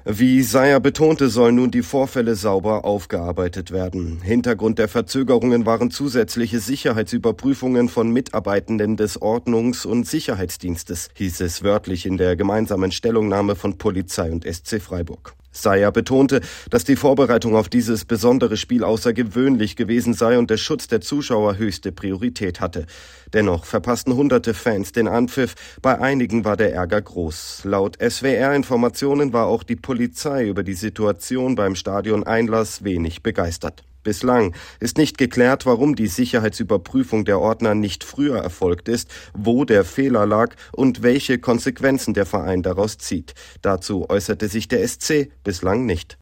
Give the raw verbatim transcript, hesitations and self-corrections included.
Wie Seyer betonte, sollen nun die Vorfälle sauber aufgearbeitet werden. Hintergrund der Verzögerungen waren zusätzliche Sicherheitsüberprüfungen von Mitarbeitenden des Ordnungs- und Sicherheitsdienstes, hieß es wörtlich in der gemeinsamen Stellungnahme von Polizei und S C Freiburg. Seyer betonte, dass die Vorbereitung auf dieses besondere Spiel außergewöhnlich gewesen sei und der Schutz der Zuschauer höchste Priorität hatte. Dennoch verpassten hunderte Fans den Anpfiff, bei einigen war der Ärger groß. Laut S W R-Informationen war auch die Polizei über die Situation beim Stadioneinlass wenig begeistert. Bislang ist nicht geklärt, warum die Sicherheitsüberprüfung der Ordner nicht früher erfolgt ist, wo der Fehler lag und welche Konsequenzen der Verein daraus zieht. Dazu äußerte sich der S C bislang nicht.